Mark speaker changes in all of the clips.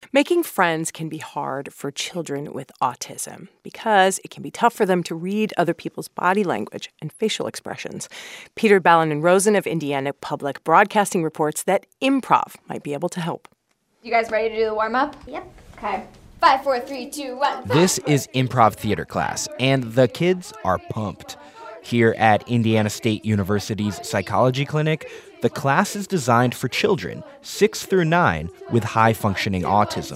Speaker 1: Making friends can be hard for children with autism because it can be tough for them to read other people's body language and facial expressions. Peter Balonen-Rosen of Indiana Public Broadcasting reports that improv might be able to help.
Speaker 2: You guys ready to do the warm-up?
Speaker 3: Yep.
Speaker 2: Okay. 5, 4, 3, 2, 1.
Speaker 4: This is improv theater class, and the kids are pumped. Here at Indiana State University's psychology clinic, the class is designed for children 6 through 9 with high-functioning autism.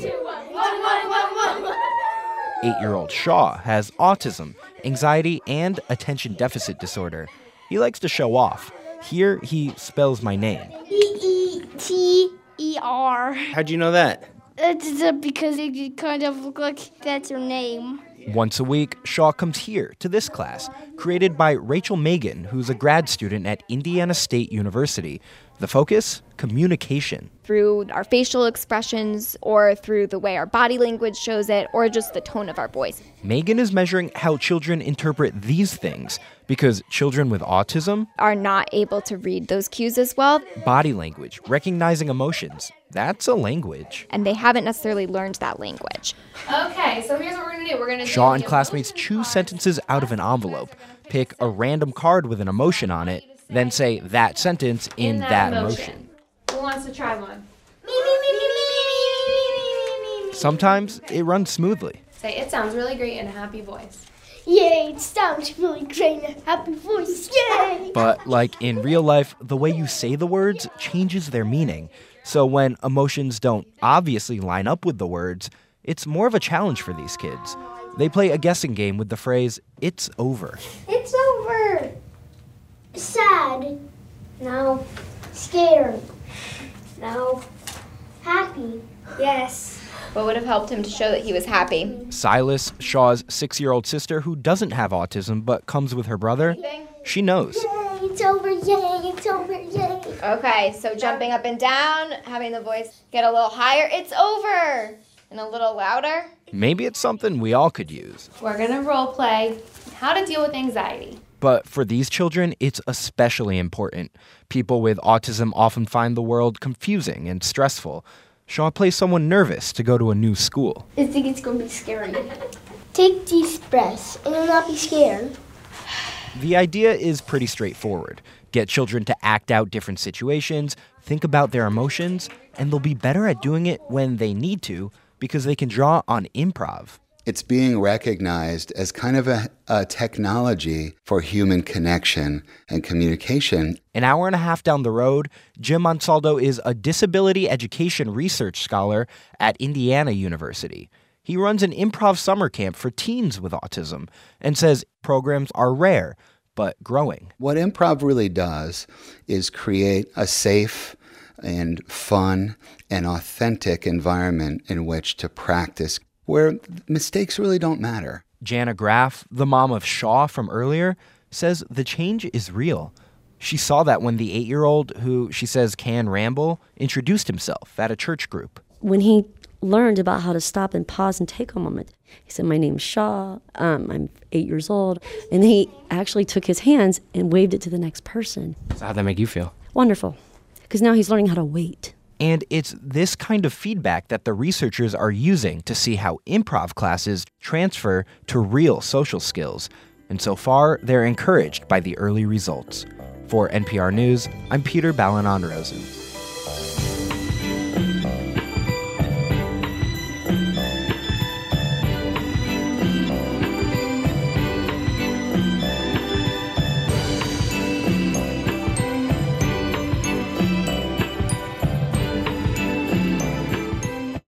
Speaker 4: 8-year-old Shaw has autism, anxiety, and attention deficit disorder. He likes to show off. Here, he spells my name.
Speaker 3: Eeter.
Speaker 5: How'd you know that?
Speaker 3: It's because it kind of look like that's her name.
Speaker 4: Once a week, Shaw comes here to this class, created by Rachel Megan, who's a grad student at Indiana State University. The focus? Communication.
Speaker 2: Through our facial expressions, or through the way our body language shows it, or just the tone of our voice.
Speaker 4: Megan is measuring how children interpret these things, because children with autism
Speaker 2: Are not able to read those cues as well.
Speaker 4: body language, recognizing emotions, that's a language.
Speaker 2: And they haven't necessarily learned that language. Okay, so here's what we're going to do. We're going to
Speaker 4: Shaw and classmates choose sentences out of an envelope, pick a random card with an emotion on it, then say that sentence in that emotion.
Speaker 2: Who wants to try one?
Speaker 4: Sometimes it runs smoothly.
Speaker 2: Say, it sounds really great in a happy voice.
Speaker 3: Yay, it sounds really great in a happy voice. Yay!
Speaker 4: But like in real life, the way you say the words changes their meaning. So when emotions don't obviously line up with the words, it's more of a challenge for these kids. They play a guessing game with the phrase, "It's over."
Speaker 3: It's over. Sad. No. Scared. No. Happy. Yes.
Speaker 2: What would have helped him to show that he was happy?
Speaker 4: Silas, Shaw's 6-year-old sister who doesn't have autism but comes with her brother, she knows.
Speaker 3: Yay, it's over. Yay, it's over. Yay.
Speaker 2: Okay, so jumping up and down, having the voice get a little higher. It's over! And a little louder.
Speaker 4: Maybe it's something we all could use.
Speaker 2: We're going to role play how to deal with anxiety.
Speaker 4: But for these children, it's especially important. People with autism often find the world confusing and stressful. Shaw plays someone nervous to go to a new school.
Speaker 3: I think it's going to be scary. Take deep breaths and you'll not be scared.
Speaker 4: The idea is pretty straightforward. Get children to act out different situations, think about their emotions, and they'll be better at doing it when they need to because they can draw on improv.
Speaker 6: It's being recognized as kind of a technology for human connection and communication.
Speaker 4: An hour and a half down the road, Jim Monsaldo is a disability education research scholar at Indiana University. He runs an improv summer camp for teens with autism and says programs are rare, but growing.
Speaker 6: What improv really does is create a safe and fun and authentic environment in which to practice, where mistakes really don't matter.
Speaker 4: Jana Graff, the mom of Shaw from earlier, says the change is real. She saw that when the 8-year-old, who she says can ramble, introduced himself at a church group.
Speaker 7: When he learned about how to stop and pause and take a moment, he said, "My name's Shaw, I'm 8 years old." And he actually took his hands and waved it to the next person.
Speaker 5: So how'd that make you feel?
Speaker 7: Wonderful, because now he's learning how to wait.
Speaker 4: And it's this kind of feedback that the researchers are using to see how improv classes transfer to real social skills. And so far, they're encouraged by the early results. For NPR News, I'm Peter Balonen-Rosen.